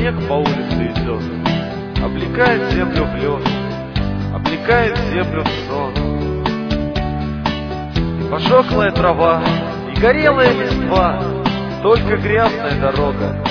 снег по улице идет, облекает землю в лед, облекает землю в сон. Пожухлая трава и горелая листва, только грязная дорога